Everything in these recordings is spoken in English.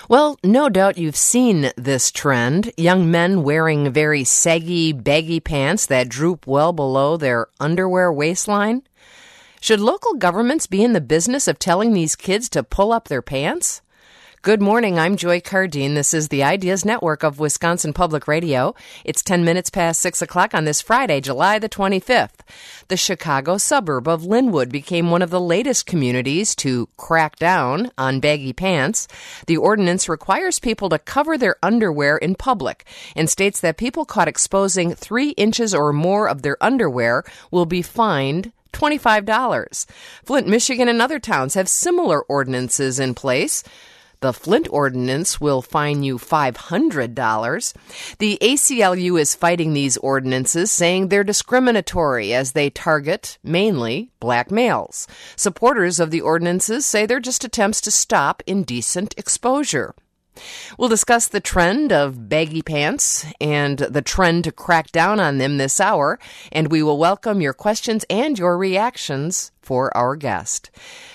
Well, no doubt you've seen this trend. Young men wearing very saggy, baggy pants that droop well below their underwear waistline. Should local governments be in the business of telling these kids to pull up their pants? Good morning, I'm Joy Cardine. This is the Ideas Network of Wisconsin Public Radio. It's 10 minutes past 6 o'clock on this Friday, July the 25th. The Chicago suburb of Linwood became one of the latest communities to crack down on baggy pants. The ordinance requires people to cover their underwear in public and states that people caught exposing 3 inches or more of their underwear will be fined $25. Flint, Michigan, and other towns have similar ordinances in place. The Flint ordinance will fine you $500. The ACLU is fighting these ordinances, saying they're discriminatory as they target mainly black males. Supporters of the ordinances say they're just attempts to stop indecent exposure. We'll discuss the trend of baggy pants and the trend to crack down on them this hour, and we will welcome your questions and your reactions for our guest.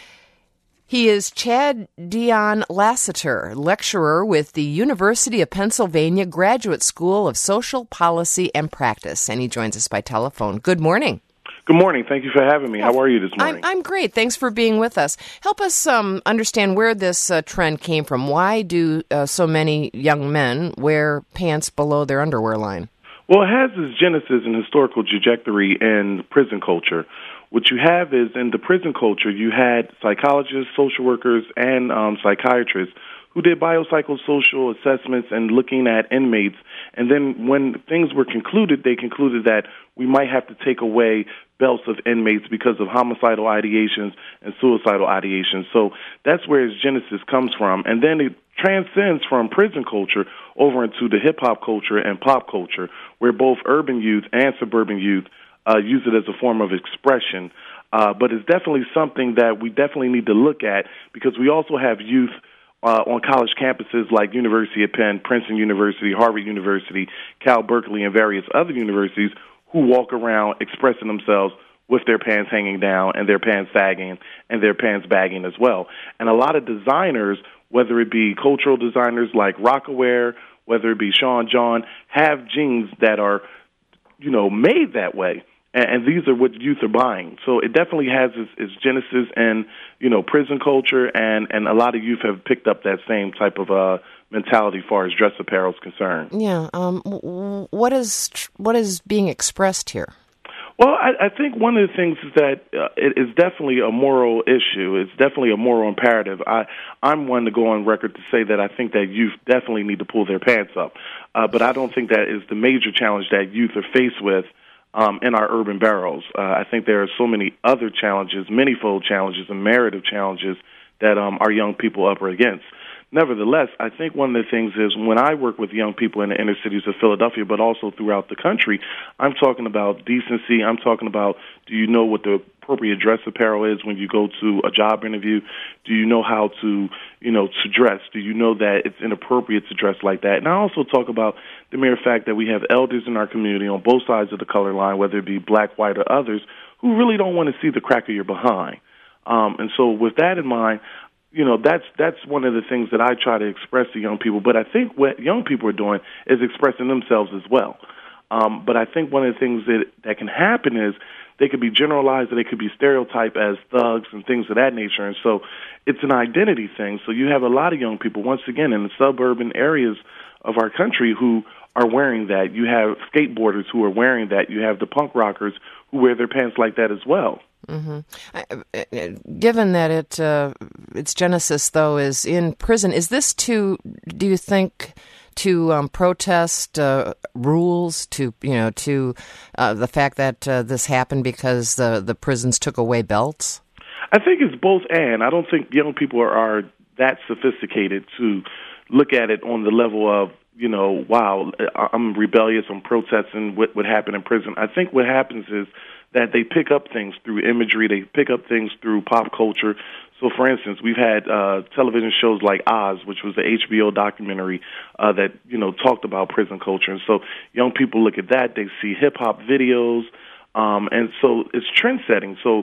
He is Chad Dion Lassiter, lecturer with the University of Pennsylvania Graduate School of Social Policy and Practice, and he joins us by telephone. Good morning. Good morning. Thank you for having me. How are you this morning? I'm great. Thanks for being with us. Help us understand where this trend came from. Why do so many young men wear pants below their underwear line? Well, it has its genesis and historical trajectory in prison culture. What you have is, in the prison culture, you had psychologists, social workers, and psychiatrists who did biopsychosocial assessments and looking at inmates. And then when things were concluded, they concluded that we might have to take away belts of inmates because of homicidal ideations and suicidal ideations. So that's where its genesis comes from. And then it transcends from prison culture over into the hip-hop culture and pop culture, where both urban youth and suburban youth use it as a form of expression. But it's definitely something that we definitely need to look at, because we also have youth on college campuses like University of Penn, Princeton University, Harvard University, Cal Berkeley, and various other universities who walk around expressing themselves with their pants hanging down and their pants sagging and their pants bagging as well. And a lot of designers, whether it be cultural designers like Rocawear, whether it be Sean John, have jeans that are, made that way. And these are what youth are buying. So it definitely has its genesis in, prison culture, and a lot of youth have picked up that same type of mentality as far as dress apparel is concerned. Yeah. What is being expressed here? Well, I think one of the things is that it is definitely a moral issue. It's definitely a moral imperative. I'm one to go on record to say that I think that youth definitely need to pull their pants up. But I don't think that is the major challenge that youth are faced with in our urban boroughs. I think there are so many other challenges, manyfold challenges and narrative challenges that our young people are up against. Nevertheless, I think one of the things is, when I work with young people in the inner cities of Philadelphia, but also throughout the country, I'm talking about decency. I'm talking about, do you know what the appropriate dress apparel is when you go to a job interview? Do you know how to dress? Do you know that it's inappropriate to dress like that? And I also talk about the mere fact that we have elders in our community on both sides of the color line, whether it be black, white, or others, who really don't want to see the crack of your behind. And so with that in mind, that's one of the things that I try to express to young people. But I think what young people are doing is expressing themselves as well. But I think one of the things that can happen is they could be generalized, or they could be stereotyped as thugs and things of that nature. And so it's an identity thing. So you have a lot of young people, once again, in the suburban areas of our country who are wearing that. You have skateboarders who are wearing that. You have the punk rockers who wear their pants like that as well. Mm-hmm. Given that its genesis, though, is in prison, is this do you think, to protest rules, to the fact that this happened because the prisons took away belts? I think it's both, and I don't think young people are that sophisticated to look at it on the level of, wow, I'm rebellious, I'm protesting what happened in prison. I think what happens is that they pick up things through imagery, they pick up things through pop culture. So, for instance, we've had television shows like Oz, which was the HBO documentary that, talked about prison culture. And so young people look at that, they see hip-hop videos, and so it's trend-setting. So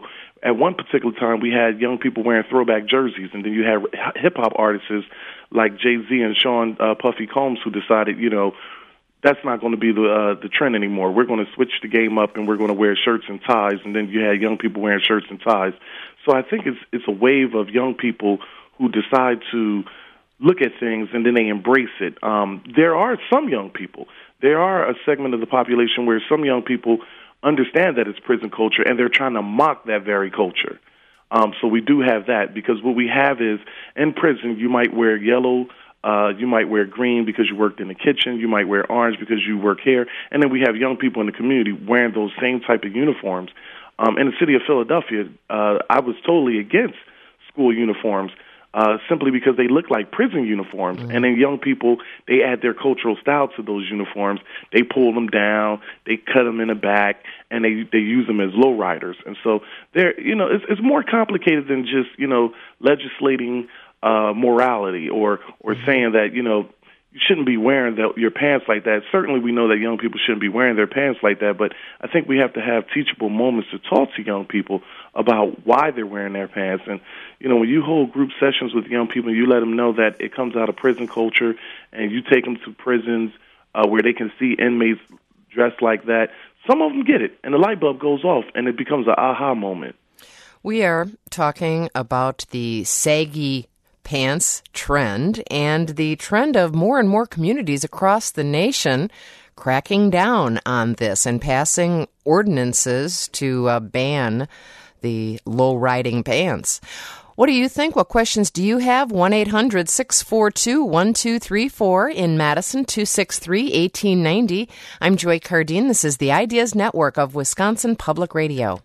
at one particular time we had young people wearing throwback jerseys, and then you had hip-hop artists like Jay-Z and Sean Puffy Combs who decided, that's not going to be the trend anymore. We're going to switch the game up, and we're going to wear shirts and ties. And then you had young people wearing shirts and ties. So I think it's a wave of young people who decide to look at things and then they embrace it. There are some young people. There are a segment of the population where some young people understand that it's prison culture, and they're trying to mock that very culture. So we do have that, because what we have is, in prison, you might wear yellow, you might wear green because you worked in the kitchen, you might wear orange because you work here, and then we have young people in the community wearing those same type of uniforms. In the city of Philadelphia, I was totally against school uniforms, simply because they look like prison uniforms. Mm-hmm. And then young people, they add their cultural style to those uniforms. They pull them down, they cut them in the back, and they use them as lowriders. And so it's more complicated than just, legislating morality or saying that, you shouldn't be wearing your pants like that. Certainly we know that young people shouldn't be wearing their pants like that, but I think we have to have teachable moments to talk to young people about why they're wearing their pants. And, when you hold group sessions with young people, you let them know that it comes out of prison culture, and you take them to prisons where they can see inmates dressed like that, some of them get it, and the light bulb goes off, and it becomes an aha moment. We are talking about the saggy pants trend and the trend of more and more communities across the nation cracking down on this and passing ordinances to ban the low-riding pants. What do you think? What questions do you have? 1-800-642-1234 in Madison, 263-1890. I'm Joy Cardine. This is the Ideas Network of Wisconsin Public Radio.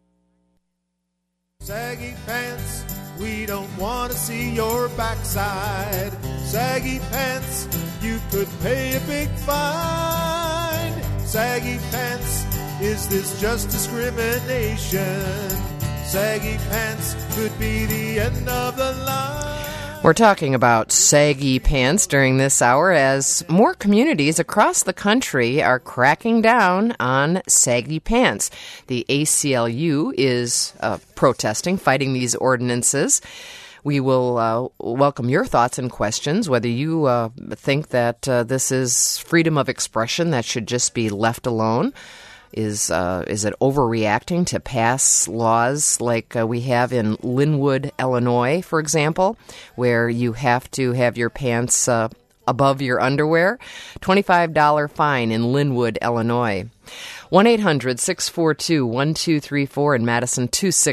Saggy pants, we don't want to see your backside. Saggy pants, you could pay a big fine. Saggy pants, is this just discrimination? Saggy pants could be the end of the line. We're talking about saggy pants during this hour as more communities across the country are cracking down on saggy pants. The ACLU is protesting, fighting these ordinances. We will welcome your thoughts and questions, whether you think that this is freedom of expression that should just be left alone. Is it overreacting to pass laws like we have in Linwood, Illinois, for example, where you have to have your pants above your underwear? $25 fine in Linwood, Illinois. 1-800-642-1234 in Madison,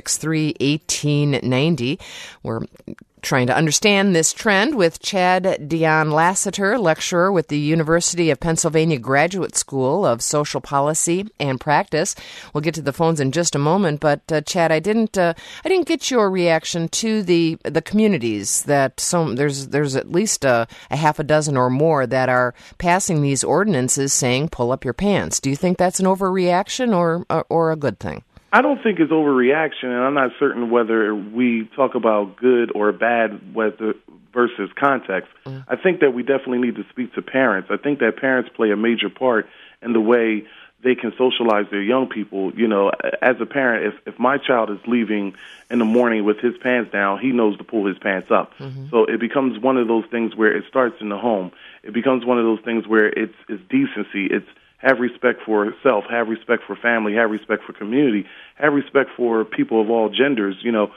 263-1890. We're trying to understand this trend with Chad Dion Lassiter, lecturer with the University of Pennsylvania Graduate School of Social Policy and Practice. We'll get to the phones in just a moment, but Chad, I didn't get your reaction to the communities that there's at least a half a dozen or more that are passing these ordinances saying pull up your pants. Do you think that's an overreaction or a good thing? I don't think it's overreaction, and I'm not certain whether we talk about good or bad versus context. I think that we definitely need to speak to parents. I think that parents play a major part in the way they can socialize their young people. As a parent, if my child is leaving in the morning with his pants down, he knows to pull his pants up. Mm-hmm. So it becomes one of those things where it starts in the home. It becomes one of those things where it's decency. It's have respect for self, have respect for family, have respect for community, have respect for people of all genders.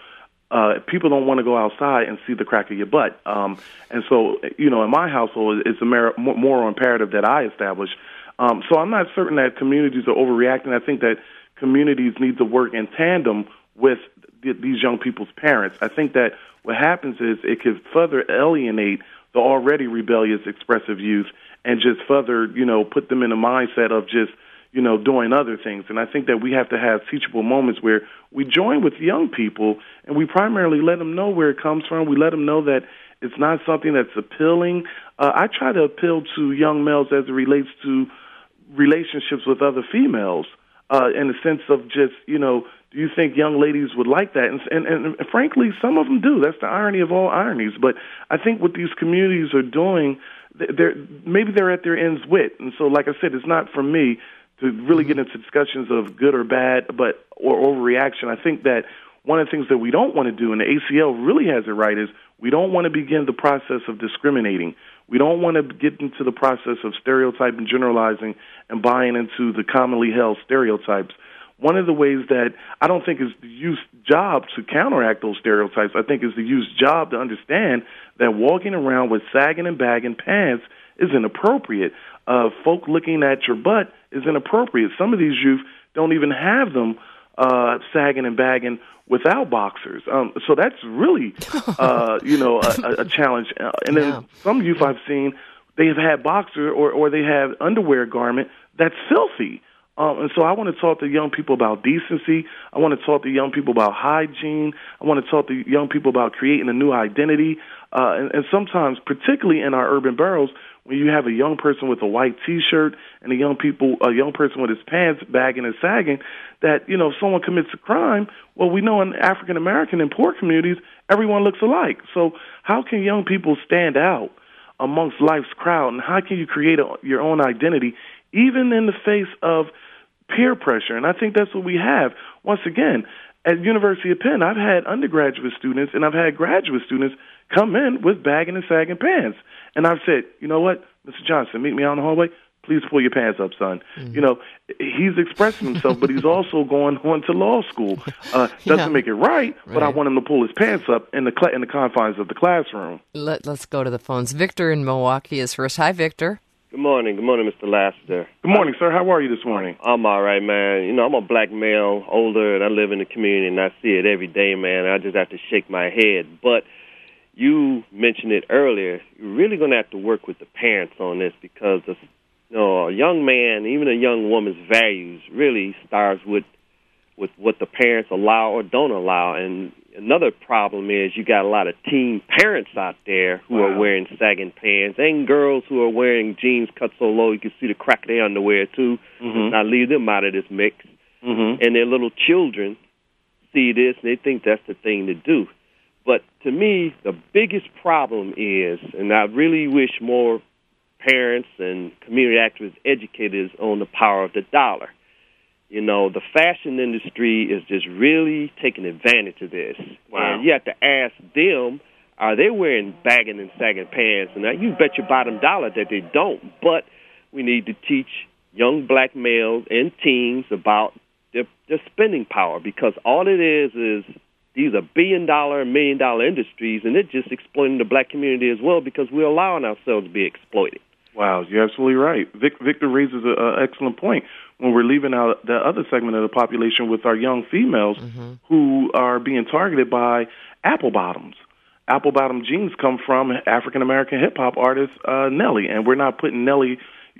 People don't want to go outside and see the crack of your butt. And so, in my household, it's a moral imperative that I establish. So I'm not certain that communities are overreacting. I think that communities need to work in tandem with these young people's parents. I think that what happens is it could further alienate the already rebellious, expressive youth and just further, put them in a mindset of just, doing other things. And I think that we have to have teachable moments where we join with young people and we primarily let them know where it comes from. We let them know that it's not something that's appealing. I try to appeal to young males as it relates to relationships with other females in the sense of just, do you think young ladies would like that? And frankly, some of them do. That's the irony of all ironies. But I think what these communities are doing, maybe they're at their ends wit. And so, like I said, it's not for me to really get into discussions of good or bad or overreaction. I think that one of the things that we don't want to do, and the ACL really has it right, is we don't want to begin the process of discriminating. We don't want to get into the process of stereotyping, generalizing, and buying into the commonly held stereotypes. One of the ways that I don't think is the youth's job to counteract those stereotypes, I think is the youth's job to understand that walking around with sagging and bagging pants is inappropriate. Folk looking at your butt is inappropriate. Some of these youth don't even have them sagging and bagging without boxers. So that's really, a challenge. And then some youth I've seen, they have had boxer or they have underwear garment that's filthy. And so I want to talk to young people about decency. I want to talk to young people about hygiene. I want to talk to young people about creating a new identity. And sometimes, particularly in our urban boroughs, when you have a young person with a white T-shirt and a young person with his pants bagging and sagging, that, if someone commits a crime, well, we know in African American and poor communities, everyone looks alike. So how can young people stand out amongst life's crowd, and how can you create your own identity, even in the face of peer pressure? And I think that's what we have. Once again, at University of Penn, I've had undergraduate students and I've had graduate students come in with bagging and sagging pants. And I've said, you know what, Mr. Johnson, meet me out in the hallway. Please pull your pants up, son. Mm-hmm. He's expressing himself, but he's also going on to law school. Doesn't make it right, but I want him to pull his pants up in the confines of the classroom. Let's go to the phones. Victor in Milwaukee is first. Hi, Victor. Good morning. Good morning, Mr. Lassiter. Good morning, sir. How are you this morning? I'm all right, man. I'm a black male, older, and I live in the community, and I see it every day, man. I just have to shake my head. But you mentioned it earlier. You're really going to have to work with the parents on this because a young man, even a young woman's values really starts with what the parents allow or don't allow. And another problem is you got a lot of teen parents out there who are wearing sagging pants, and girls who are wearing jeans cut so low you can see the crack of their underwear too. Mm-hmm. Not leave them out of this mix. Mm-hmm. And their little children see this and they think that's the thing to do. But to me, the biggest problem is, and I really wish more parents and community activists educated us on the power of the dollar. The fashion industry is just really taking advantage of this. Wow. And you have to ask them, are they wearing bagging and sagging pants? And you bet your bottom dollar that they don't. But we need to teach young black males and teens about their spending power, because all it is these are billion-dollar and million-dollar industries, and they're just exploiting the black community as well because we're allowing ourselves to be exploited. Wow, you're absolutely right. Victor raises an excellent point when we're leaving out the other segment of the population with our young females who are being targeted by apple bottoms. Apple bottom jeans come from African-American hip-hop artist Nelly, and we're not putting Nelly,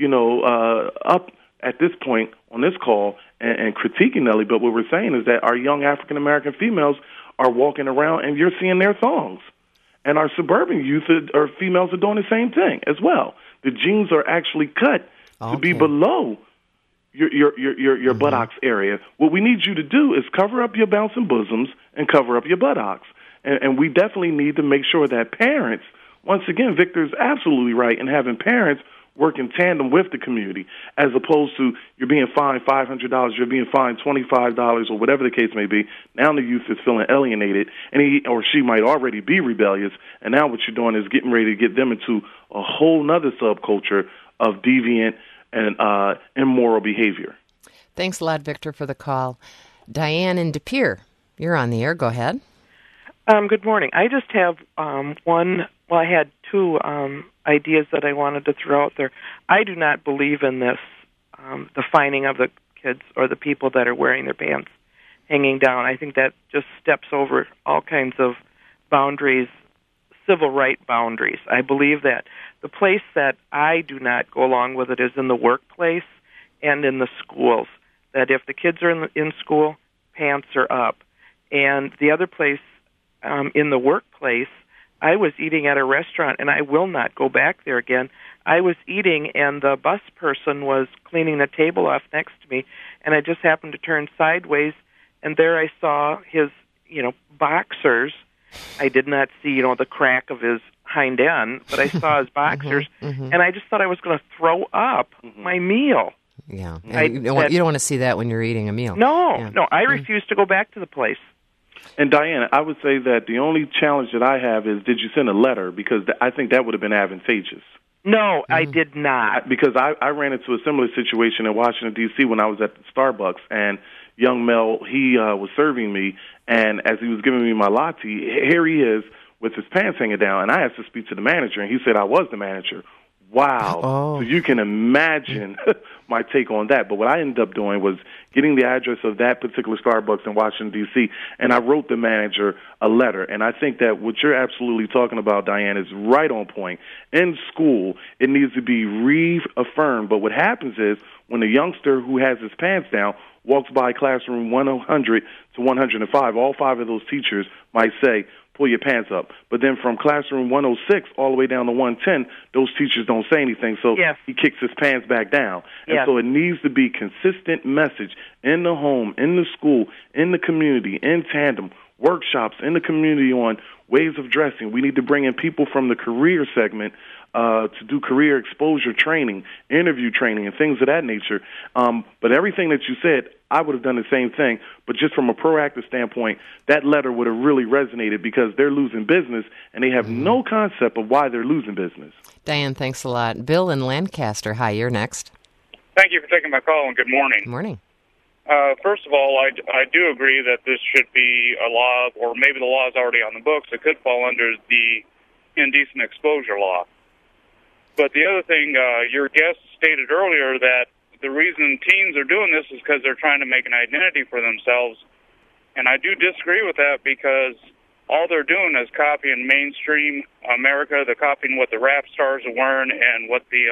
up at this point on this call and critiquing Nelly, but what we're saying is that our young African-American females are walking around and you're seeing their thongs. And our suburban youth or females are doing the same thing as well. The jeans are actually cut to be below your buttocks area. What we need you to do is cover up your bouncing bosoms and cover up your buttocks. And we definitely need to make sure that parents, once again, Victor is absolutely right in having parents work in tandem with the community, as opposed to you're being fined $500, you're being fined $25, or whatever the case may be. Now the youth is feeling alienated, and he or she might already be rebellious, and now what you're doing is getting ready to get them into a whole nother subculture of deviant and immoral behavior. Thanks a lot, Victor, for the call. Diane in De Pere, you're on the air. Go ahead. Good morning. I just have I had two ideas that I wanted to throw out there. I do not believe in this, the fining of the kids or the people that are wearing their pants hanging down. I think that just steps over all kinds of boundaries, civil right boundaries. I believe that the place that I do not go along with it is in the workplace and in the schools, that if the kids are in school, pants are up. And the other place, in the workplace, I was eating at a restaurant, and I will not go back there again. I was eating, and the bus person was cleaning the table off next to me, and I just happened to turn sideways, and there I saw his, boxers. I did not see, the crack of his hind end, but I saw his boxers, and I just thought I was going to throw up my meal. Yeah, you don't want to see that when you're eating a meal. No, I refuse to go back to the place. And Diana, I would say that the only challenge that I have is, did you send a letter? Because I think that would have been advantageous. No, I did not. Because I ran into a similar situation in Washington, D.C. when I was at the Starbucks, and young Mel, he was serving me, and as he was giving me my latte, here he is with his pants hanging down, and I asked to speak to the manager, and he said I was the manager. Wow. Oh. So you can imagine my take on that. But what I ended up doing was getting the address of that particular Starbucks in Washington, D.C., and I wrote the manager a letter. And I think that what you're absolutely talking about, Diane, is right on point. In school, it needs to be reaffirmed. But what happens is when a youngster who has his pants down walks by classroom 100 to 105, all five of those teachers might say, pull your pants up. But then from classroom 106 all the way down to 110, those teachers don't say anything, so he kicks his pants back down. And so it needs to be consistent message in the home, in the school, in the community, in tandem, workshops in the community on ways of dressing. We need to bring in people from the career segment to do career exposure training, interview training, and things of that nature. But everything that you said, I would have done the same thing. But just from a proactive standpoint, that letter would have really resonated because they're losing business, and they have no concept of why they're losing business. Diane, thanks a lot. Bill in Lancaster, hi, you're next. Thank you for taking my call, and good morning. Good morning. First of all, I do agree that this should be a law, or maybe the law is already on the books. It could fall under the indecent exposure law. But the other thing, your guest stated earlier that the reason teens are doing this is because they're trying to make an identity for themselves. And I do disagree with that because all they're doing is copying mainstream America. They're copying what the rap stars are wearing and what the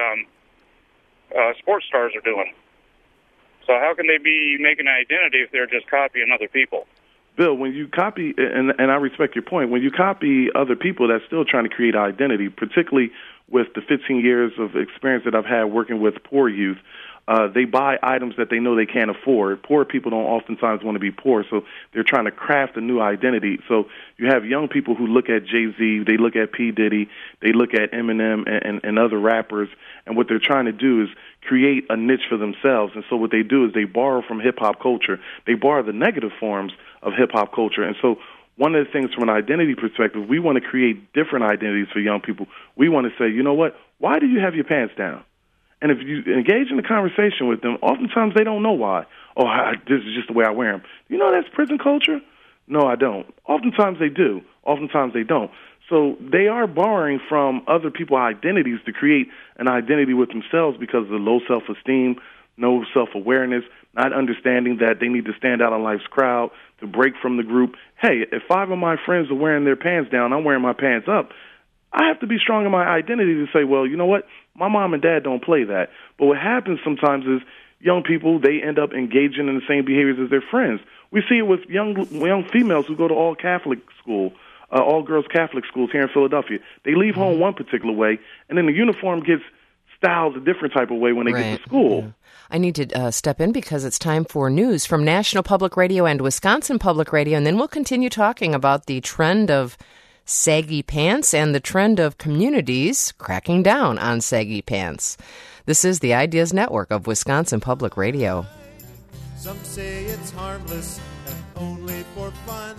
sports stars are doing. So how can they be making an identity if they're just copying other people? Bill, when you copy, and I respect your point, when you copy other people, that's still trying to create identity, particularly with the 15 years of experience that I've had working with poor youth. They buy items that they know they can't afford. Poor people don't oftentimes want to be poor, so they're trying to craft a new identity. So you have young people who look at Jay-Z, they look at P. Diddy, they look at Eminem and other rappers, and what they're trying to do is create a niche for themselves. And so what they do is they borrow from hip-hop culture. They borrow the negative forms of hip-hop culture. And so one of the things from an identity perspective, we want to create different identities for young people. We want to say, you know what, why do you have your pants down? And if you engage in a conversation with them, oftentimes they don't know why. Oh, this is just the way I wear them. You know that's prison culture? No, I don't. Oftentimes they do. Oftentimes they don't. So they are borrowing from other people's identities to create an identity with themselves because of the low self-esteem, no self-awareness, not understanding that they need to stand out in life's crowd, to break from the group. Hey, if 5 of my friends are wearing their pants down, I'm wearing my pants up. I have to be strong in my identity to say, well, you know what? My mom and dad don't play that. But what happens sometimes is young people, they end up engaging in the same behaviors as their friends. We see it with young females who go to all Catholic school, all girls Catholic schools here in Philadelphia. They leave home one particular way, and then the uniform gets styled a different type of way when they get to school. Yeah. I need to step in because it's time for news from National Public Radio and Wisconsin Public Radio, and then we'll continue talking about the trend of saggy pants and the trend of communities cracking down on saggy pants. This is the Ideas Network of Wisconsin Public Radio. Some say it's harmless and only for fun.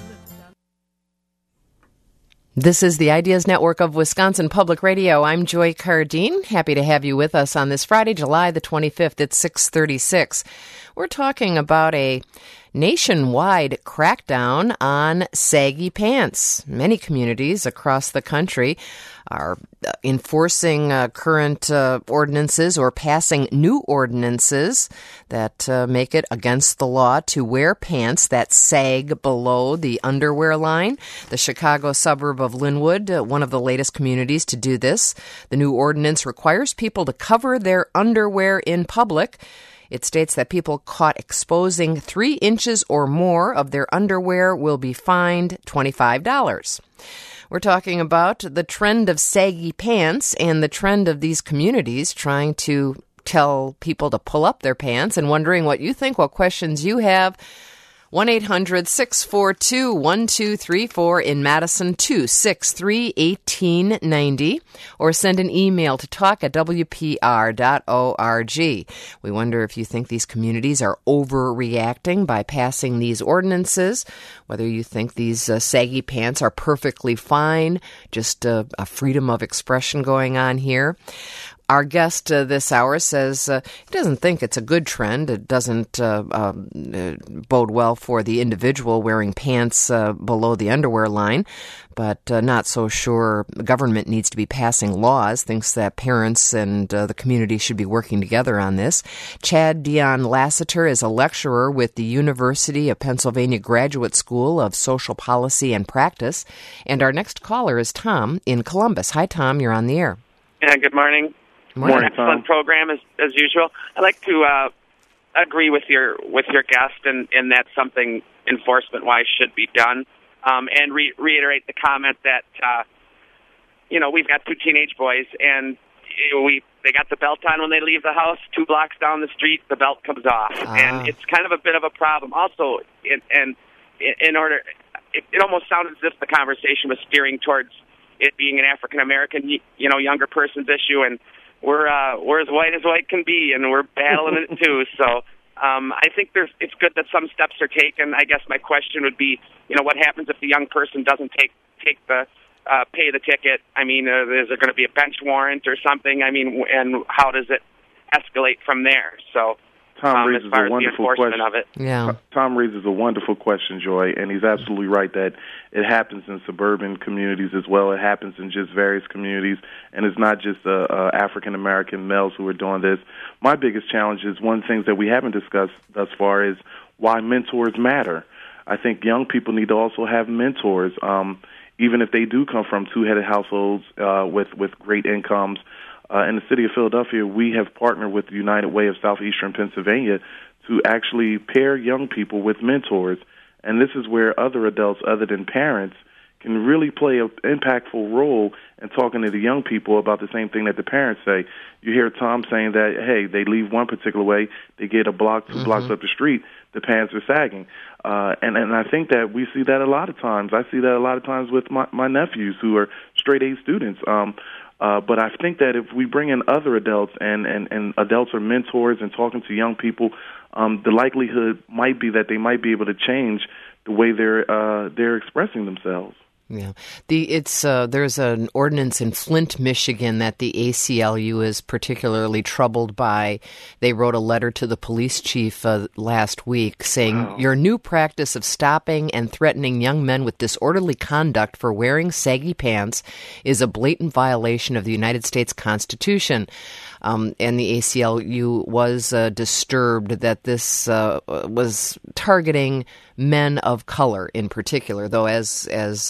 This is the Ideas Network of Wisconsin Public Radio. I'm Joy Cardine. Happy to have you with us on this Friday, July the 25th at 6:36. We're talking about a nationwide crackdown on saggy pants. Many communities across the country are enforcing current ordinances or passing new ordinances that make it against the law to wear pants that sag below the underwear line. The Chicago suburb of Linwood, one of the latest communities to do this. The new ordinance requires people to cover their underwear in public. It states that people caught exposing 3 inches or more of their underwear will be fined $25. We're talking about the trend of saggy pants and the trend of these communities trying to tell people to pull up their pants and wondering what you think, what questions you have. 1-800-642-1234 in Madison, 263-1890, or send an email to talk@wpr.org. We wonder if you think these communities are overreacting by passing these ordinances, whether you think these saggy pants are perfectly fine, just a freedom of expression going on here. Our guest this hour says he doesn't think it's a good trend. It doesn't bode well for the individual wearing pants below the underwear line, but not so sure the government needs to be passing laws, thinks that parents and the community should be working together on this. Chad Dion Lassiter is a lecturer with the University of Pennsylvania Graduate School of Social Policy and Practice. And our next caller is Tom in Columbus. Hi, Tom. You're on the air. Yeah, good morning. Morning, Excellent program as usual. I'd like to agree with your guest in that something enforcement-wise should be done, and reiterate the comment that we've got two teenage boys, and they got the belt on when they leave the house. 2 blocks down the street, the belt comes off, and it's kind of a bit of a problem. Also, it almost sounded as if the conversation was steering towards it being an African American, younger person's issue, and we're as white can be, and we're battling it too. So I think it's good that some steps are taken. I guess my question would be, what happens if the young person doesn't take the pay the ticket? I mean, is there going to be a bench warrant or something? I mean, and how does it escalate from there? So Tom raises as far a as the wonderful enforcement question. of it. Yeah. Tom raises a wonderful question, Joy, and he's absolutely right that it happens in suburban communities as well. It happens in just various communities, and it's not just African-American males who are doing this. My biggest challenge is one of the things that we haven't discussed thus far is why mentors matter. I think young people need to also have mentors, even if they do come from two-headed households with great incomes. In the city of Philadelphia, we have partnered with the United Way of Southeastern Pennsylvania to actually pair young people with mentors. And this is where other adults other than parents can really play an impactful role in talking to the young people about the same thing that the parents say. You hear Tom saying that, hey, they leave one particular way, they get a block, 2 blocks up the street, the pants are sagging. And I think that we see that a lot of times. I see that a lot of times with my nephews who are straight-A students. But I think that if we bring in other adults and adults are mentors and talking to young people, the likelihood might be that they might be able to change the way they're expressing themselves. Yeah, there's an ordinance in Flint, Michigan that the ACLU is particularly troubled by. They wrote a letter to the police chief last week saying, Your new practice of stopping and threatening young men with disorderly conduct for wearing saggy pants is a blatant violation of the United States Constitution. And the ACLU was disturbed that this was targeting men of color in particular, though as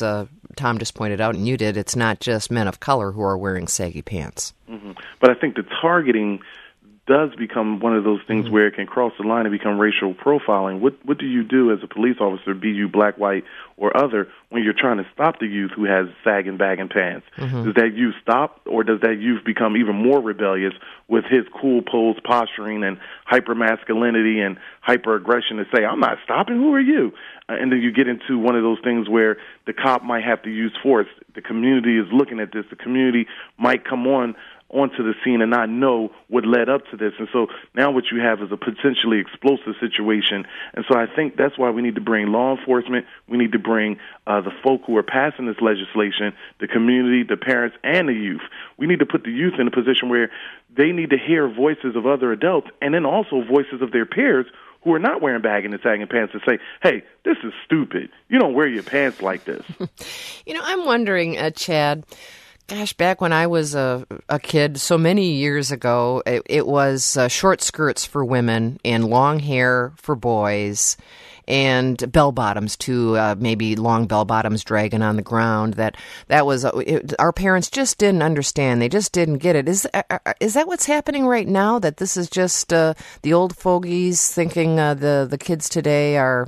Tom just pointed out, and you did, it's not just men of color who are wearing saggy pants. Mm-hmm. But I think the targeting does become one of those things where it can cross the line and become racial profiling. What do you do as a police officer, be you black, white, or other, when you're trying to stop the youth who has sagging, bagging pants? Does that youth stop, or does that youth become even more rebellious with his cool pose posturing and hyper-masculinity and hyper-aggression to say, I'm not stopping, who are you? And then you get into one of those things where the cop might have to use force. The community is looking at this. The community might come onto the scene and not know what led up to this. And so now what you have is a potentially explosive situation. And so I think that's why we need to bring law enforcement. We need to bring the folk who are passing this legislation, the community, the parents, and the youth. We need to put the youth in a position where they need to hear voices of other adults and then also voices of their peers who are not wearing bagging and sagging pants to say, hey, this is stupid. You don't wear your pants like this. I'm wondering, Chad, gosh, back when I was a kid, so many years ago, it was short skirts for women and long hair for boys and bell-bottoms too, maybe long bell-bottoms dragging on the ground. That was our parents just didn't understand. They just didn't get it. Is that what's happening right now, that this is just the old fogies thinking the kids today are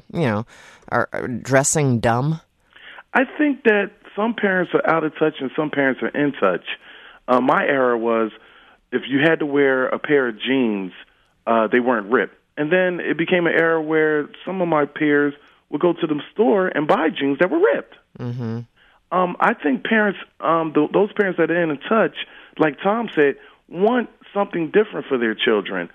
dressing dumb? I think that some parents are out of touch and some parents are in touch. My era was if you had to wear a pair of jeans, they weren't ripped. And then it became an era where some of my peers would go to the store and buy jeans that were ripped. Mm-hmm. I think parents, those parents that are in touch, like Tom said, want something different for their children.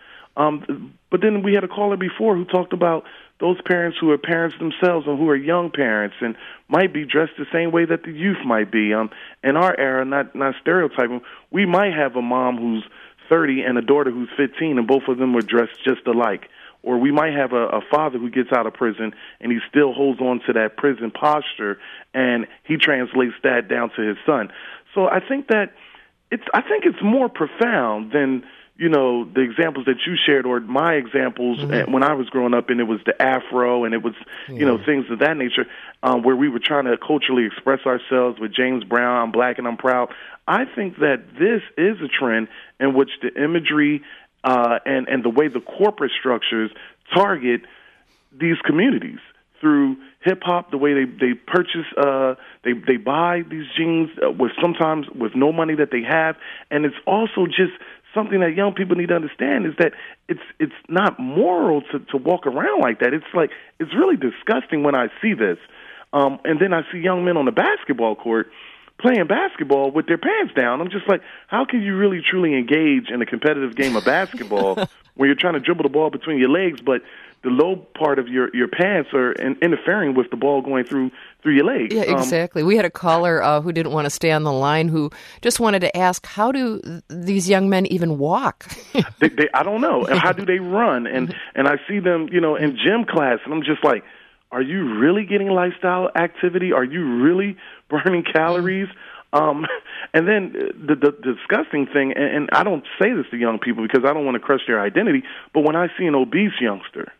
But then we had a caller before who talked about those parents who are parents themselves and who are young parents and might be dressed the same way that the youth might be. In our era, not stereotyping, we might have a mom who's 30 and a daughter who's 15, and both of them were dressed just alike. Or we might have a father who gets out of prison and he still holds on to that prison posture, and he translates that down to his son. So I think that it's more profound than, you know, the examples that you shared or my examples when I was growing up, and it was the afro and it was, you know, things of that nature, where we were trying to culturally express ourselves with James Brown, I'm black and I'm proud. I think that this is a trend in which the imagery and the way the corporate structures target these communities through hip-hop, the way they purchase, they buy these jeans sometimes with no money that they have. And it's also just something that young people need to understand is that it's not moral to walk around like that. It's like, it's really disgusting when I see this. And then I see young men on the basketball court playing basketball with their pants down. I'm just like, how can you really truly engage in a competitive game of basketball where you're trying to dribble the ball between your legs, but the low part of your pants are interfering with the ball going through your legs? Yeah, exactly. We had a caller who didn't want to stay on the line who just wanted to ask, how do these young men even walk? I don't know. And how do they run? And I see them, you know, in gym class, and I'm just like, are you really getting lifestyle activity? Are you really burning calories? And then the disgusting thing, and I don't say this to young people because I don't want to crush their identity, but when I see an obese youngster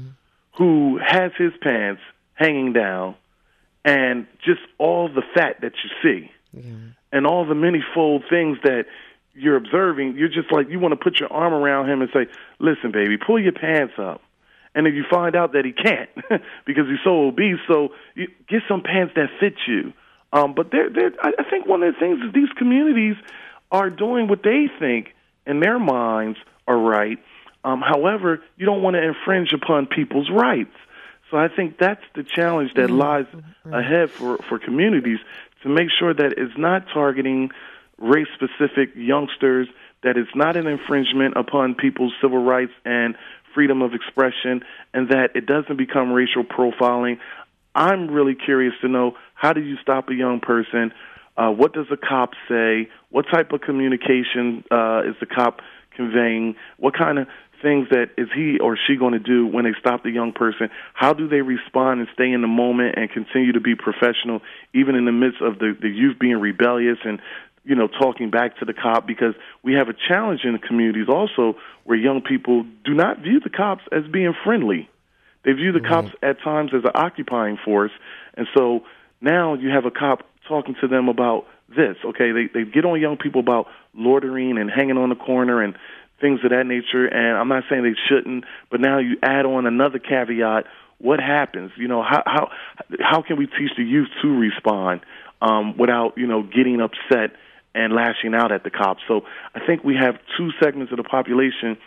who has his pants hanging down and just all the fat that you see and all the many-fold things that you're observing, you're just like, you want to put your arm around him and say, listen, baby, pull your pants up. And if you find out that he can't because he's so obese, so you get some pants that fit you. But I think one of the things is these communities are doing what they think in their minds are right. However, you don't want to infringe upon people's rights. So I think that's the challenge that lies ahead for communities, to make sure that it's not targeting race-specific youngsters, that it's not an infringement upon people's civil rights and freedom of expression, and that it doesn't become racial profiling. I'm really curious to know, how do you stop a young person? What does a cop say? What type of communication is the cop conveying? What kind of things that is he or she going to do when they stop the young person? How do they respond and stay in the moment and continue to be professional, even in the midst of the youth being rebellious and, you know, talking back to the cop? Because we have a challenge in the communities also where young people do not view the cops as being friendly. They view the cops at times as an occupying force. And so now you have a cop talking to them about this, okay? They get on young people about loitering and hanging on the corner and things of that nature. And I'm not saying they shouldn't, but now you add on another caveat. What happens? You know, how can we teach the youth to respond without, you know, getting upset and lashing out at the cops? So I think we have two segments of the population.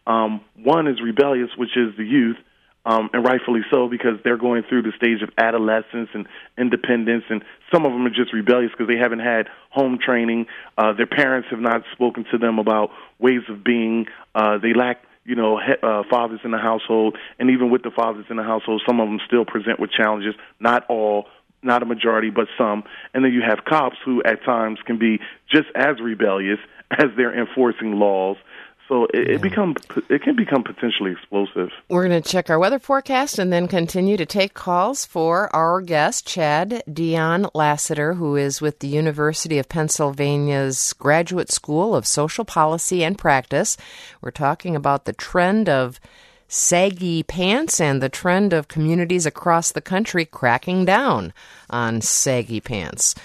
One is rebellious, which is the youth, and rightfully so, because they're going through the stage of adolescence and independence, and some of them are just rebellious because they haven't had home training. Their parents have not spoken to them about ways of being. They lack, you know, fathers in the household, and even with the fathers in the household, some of them still present with challenges. Not all, not a majority, but some. And then you have cops who at times can be just as rebellious as they're enforcing laws. So it can become potentially explosive. We're going to check our weather forecast and then continue to take calls for our guest, Chad Dion Lassiter, who is with the University of Pennsylvania's Graduate School of Social Policy and Practice. We're talking about the trend of saggy pants and the trend of communities across the country cracking down on saggy pants.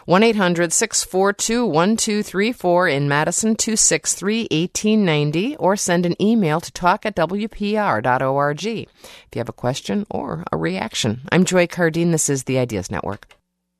1-800-642-1234 in Madison, 263-1890, or send an email to talk@wpr.org if you have a question or a reaction. I'm Joy Cardine. This is the Ideas Network.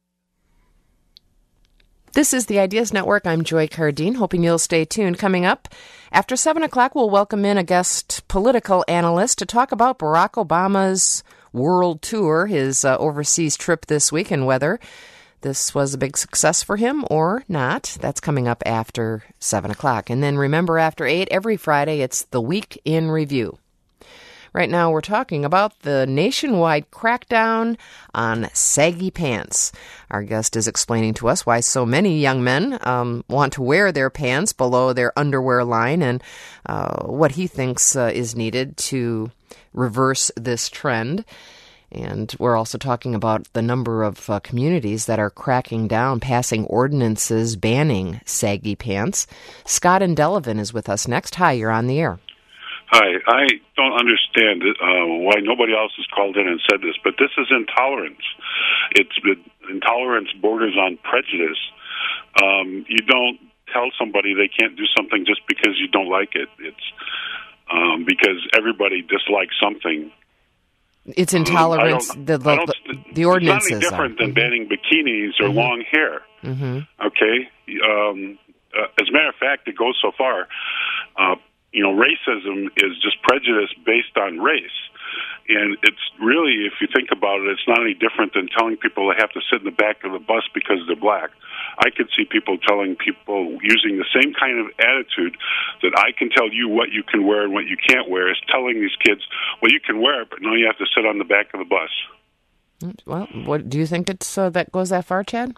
This is the Ideas Network. I'm Joy Cardine, hoping you'll stay tuned. Coming up, after 7 o'clock, we'll welcome in a guest political analyst to talk about Barack Obama's world tour, his overseas trip this week, and whether this was a big success for him or not. That's coming up after 7 o'clock. And then remember, after 8, every Friday, it's the Week in Review. Right now, we're talking about the nationwide crackdown on saggy pants. Our guest is explaining to us why so many young men want to wear their pants below their underwear line and what he thinks is needed to reverse this trend. And we're also talking about the number of communities that are cracking down, passing ordinances banning saggy pants. Scott in Delavan is with us next. Hi, you're on the air. Hi. I don't understand why nobody else has called in and said this, but this is intolerance. Intolerance borders on prejudice. You don't tell somebody they can't do something just because you don't like it. It's because everybody dislikes something. It's intolerance. The ordinances. It's not any different than banning bikinis or long hair. Mm-hmm. Okay? As a matter of fact, it goes so far. Racism is just prejudice based on race. And it's really, if you think about it, it's not any different than telling people they have to sit in the back of the bus because they're black. I could see people telling people using the same kind of attitude that I can tell you what you can wear and what you can't wear, is telling these kids, well, you can wear it, but no, you have to sit on the back of the bus. Well, what do you think it's that goes that far, Chad?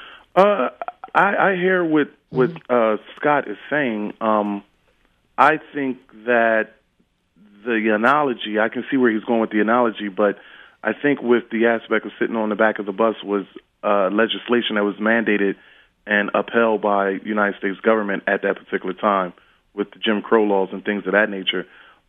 I hear what Scott is saying. I think that the analogy, I can see where he's going with the analogy, but I think with the aspect of sitting on the back of the bus was legislation that was mandated and upheld by the United States government at that particular time with the Jim Crow laws and things of that nature.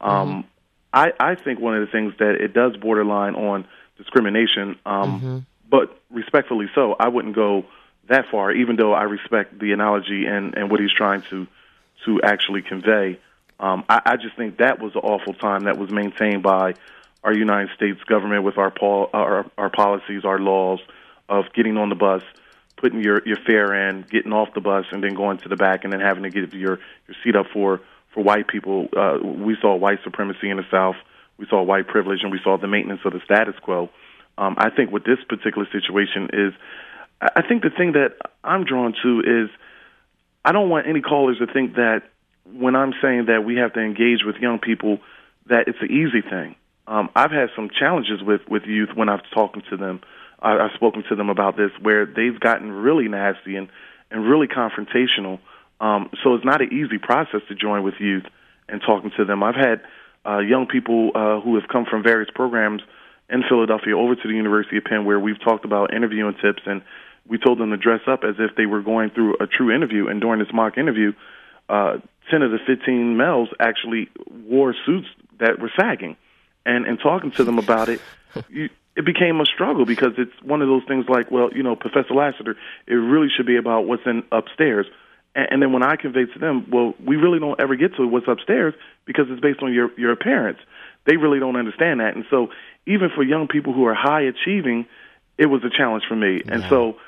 I think one of the things that it does borderline on discrimination, but respectfully so. I wouldn't go that far, even though I respect the analogy and what he's trying to actually convey. I just think that was an awful time that was maintained by our United States government with our policies, our laws of getting on the bus, putting your fare in, getting off the bus, and then going to the back and then having to get your seat up for white people. We saw white supremacy in the South. We saw white privilege, and we saw the maintenance of the status quo. I think with this particular situation is, I think the thing that I'm drawn to is, I don't want any callers to think that when I'm saying that we have to engage with young people, that it's an easy thing. I've had some challenges with youth when I've spoken to them. I've spoken to them about this, where they've gotten really nasty and really confrontational. So it's not an easy process to join with youth and talking to them. I've had young people who have come from various programs in Philadelphia over to the University of Penn, where we've talked about interviewing tips, and we told them to dress up as if they were going through a true interview. And during this mock interview, 10 of the 15 males actually wore suits that were sagging. And talking to them about it, it became a struggle, because it's one of those things like, well, Professor Lassiter, it really should be about what's in upstairs. And then when I convey to them, well, we really don't ever get to what's upstairs because it's based on your appearance. They really don't understand that. And so even for young people who are high achieving, it was a challenge for me. Yeah. And so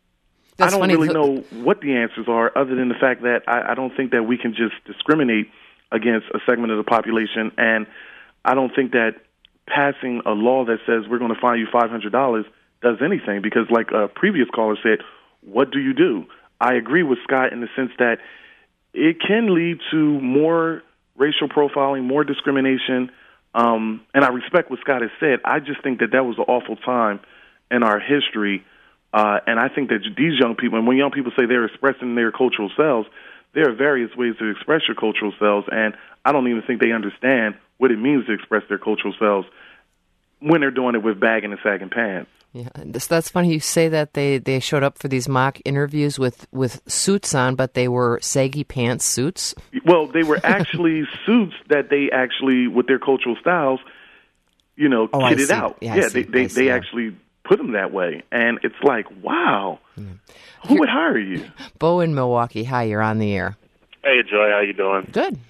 I don't really know what the answers are, other than the fact that I don't think that we can just discriminate against a segment of the population. And I don't think that passing a law that says we're going to fine you $500 does anything, because like a previous caller said, what do you do? I agree with Scott in the sense that it can lead to more racial profiling, more discrimination, and I respect what Scott has said. I just think that was an awful time in our history, and I think that these young people, and when young people say they're expressing their cultural selves, there are various ways to express your cultural selves, and I don't even think they understand what it means to express their cultural selves when they're doing it with bagging and sagging pants. Yeah, that's funny you say that they showed up for these mock interviews with suits on, but they were saggy pants suits. Well, they were actually suits that they actually, with their cultural styles, kitted out. Yeah, they actually put them that way, and it's like, wow, who would hire you? Bo in Milwaukee, hi, you're on the air. Hey, Joy, how you doing? Good.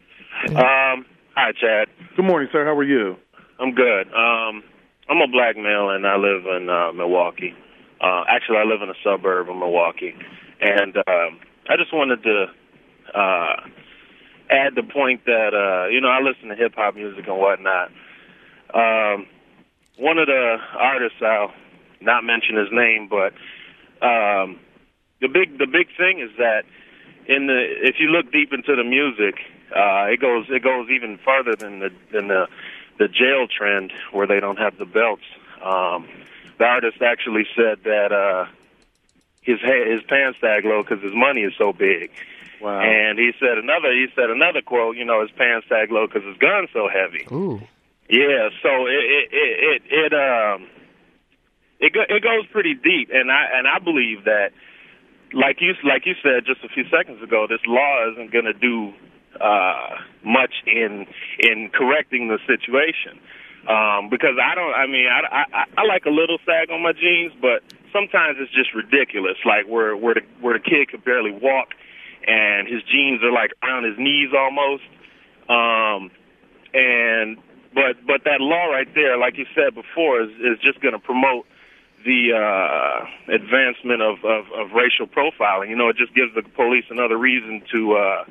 Hi, Chad. Good morning, sir. How are you? I'm good. I'm a black male, and I live in Milwaukee. Actually, I live in a suburb of Milwaukee. And I just wanted to add the point that, I listen to hip-hop music and whatnot. one of the artists, I'll not mention his name, but the big thing is that if you look deep into the music, it goes even farther than the jail trend where they don't have the belts. The artist actually said that his pants sag low because his money is so big. Wow. And he said another quote, his pants sag low because his gun's so heavy. Ooh. Yeah, so it goes pretty deep, and I believe that, like you said just a few seconds ago, this law isn't going to do much in correcting the situation, because I like a little sag on my jeans, but sometimes it's just ridiculous, like where the kid could barely walk, and his jeans are like around his knees almost, But that law right there, like you said before, is just going to promote the advancement of racial profiling. It just gives the police another reason to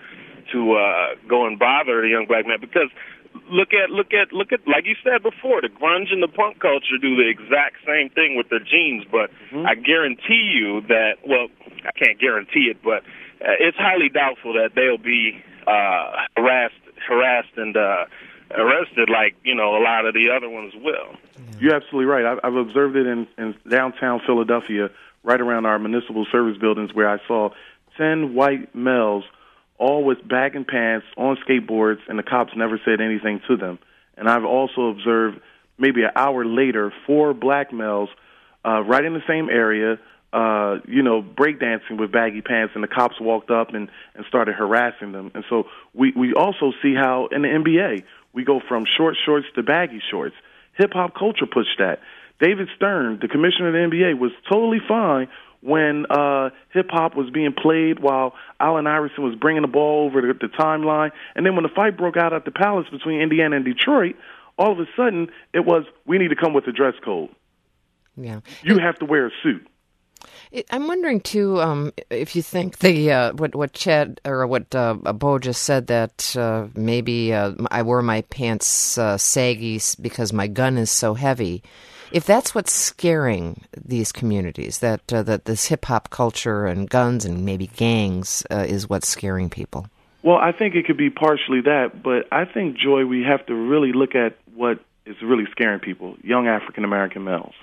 go and bother the young black man. Because look at like you said before, the grunge and the punk culture do the exact same thing with their jeans. But I guarantee you that, well, I can't guarantee it, but it's highly doubtful that they'll be harassed and arrested like a lot of the other ones will. You're absolutely right. I've observed it in downtown Philadelphia, right around our municipal service buildings, where I saw 10 white males, all with bag and pants, on skateboards, and the cops never said anything to them. And I've also observed maybe an hour later 4 black males right in the same area, breakdancing with baggy pants, and the cops walked up and started harassing them. And so we also see how in the NBA, we go from short shorts to baggy shorts. Hip-hop culture pushed that. David Stern, the commissioner of the NBA, was totally fine when hip-hop was being played while Allen Iverson was bringing the ball over the timeline. And then when the fight broke out at the Palace between Indiana and Detroit, all of a sudden it was, we need to come with a dress code. Yeah. You have to wear a suit. I'm wondering too if you think the what Chad or what Bo just said, that maybe I wear my pants saggy because my gun is so heavy. If that's what's scaring these communities, that this hip hop culture and guns and maybe gangs is what's scaring people. Well, I think it could be partially that, but I think, Joy, we have to really look at what is really scaring people: young African American males.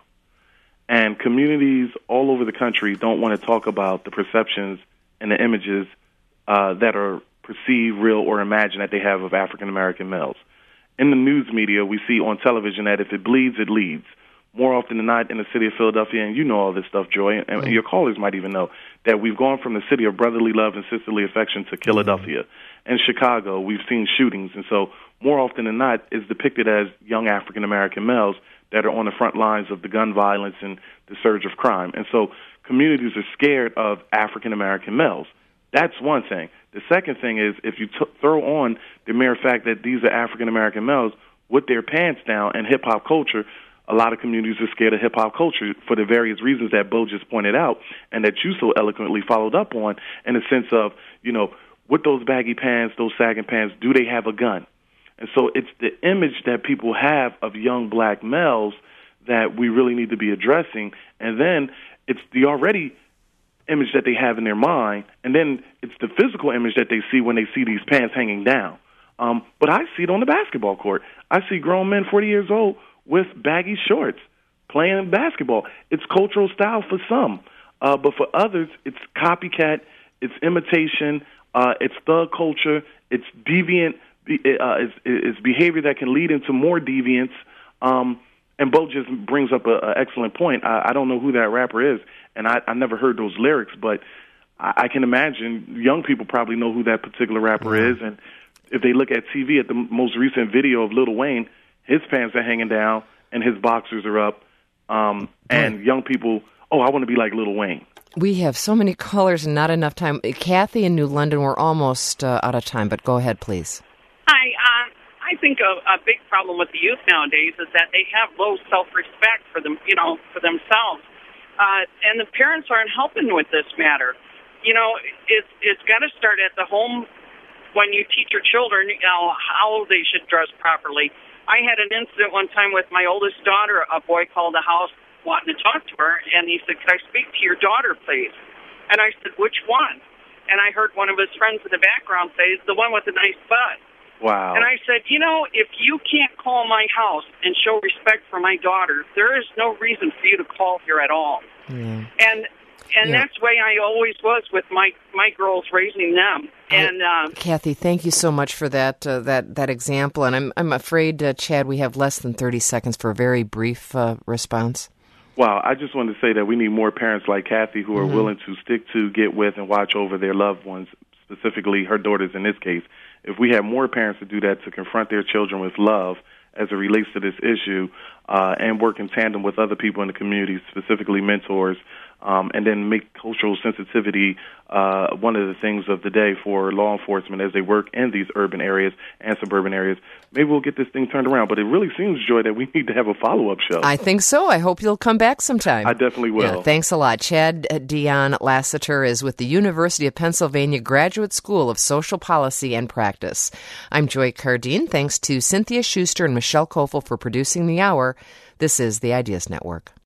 And communities all over the country don't want to talk about the perceptions and the images that are perceived, real, or imagined that they have of African-American males. In the news media, we see on television that if it bleeds, it leads. More often than not in the city of Philadelphia, and you know all this stuff, Joy, and your callers might even know, that we've gone from the city of brotherly love and sisterly affection to Philadelphia. In Chicago, we've seen shootings, and so more often than not is depicted as young African-American males that are on the front lines of the gun violence and the surge of crime. And so communities are scared of African-American males. That's one thing. The second thing is if you throw on the mere fact that these are African-American males with their pants down and hip-hop culture, a lot of communities are scared of hip-hop culture for the various reasons that Bo just pointed out and that you so eloquently followed up on, in the sense of, with those baggy pants, those sagging pants, do they have a gun? And so it's the image that people have of young black males that we really need to be addressing. And then it's the already image that they have in their mind, and then it's the physical image that they see when they see these pants hanging down. But I see it on the basketball court. I see grown men 40 years old with baggy shorts playing basketball. It's cultural style for some, but for others, it's copycat, it's imitation, it's thug culture, it's deviant. It's behavior that can lead into more deviance. And Bo just brings up an excellent point. I don't know who that rapper is, and I never heard those lyrics, but I can imagine young people probably know who that particular rapper is. And if they look at TV at the most recent video of Lil Wayne, his pants are hanging down and his boxers are up. And young people, I want to be like Lil Wayne. We have so many callers and not enough time. Kathy in New London, we're almost out of time, but go ahead, please. Hi. I think a big problem with the youth nowadays is that they have low self-respect for them, for themselves, and the parents aren't helping with this matter. It's got to start at the home when you teach your children, how they should dress properly. I had an incident one time with my oldest daughter. A boy called the house wanting to talk to her, and he said, "Could I speak to your daughter, please?" And I said, "Which one?" And I heard one of his friends in the background say, "The one with the nice butt." Wow. And I said, if you can't call my house and show respect for my daughter, there is no reason for you to call here at all. Yeah. And that's the way I always was with my girls, raising them. And Kathy, thank you so much for that example. And I'm afraid, Chad, we have less than 30 seconds for a very brief response. Wow, I just wanted to say that we need more parents like Kathy who are willing to stick to, get with, and watch over their loved ones, specifically her daughters in this case. If we have more parents to do that, to confront their children with love as it relates to this issue, and work in tandem with other people in the community, specifically mentors, and then make cultural sensitivity one of the things of the day for law enforcement as they work in these urban areas and suburban areas, maybe we'll get this thing turned around. But it really seems, Joy, that we need to have a follow-up show. I think so. I hope you'll come back sometime. I definitely will. Yeah, thanks a lot. Chad Dion Lassiter is with the University of Pennsylvania Graduate School of Social Policy and Practice. I'm Joy Cardine. Thanks to Cynthia Schuster and Michelle Kofel for producing the hour. This is the Ideas Network.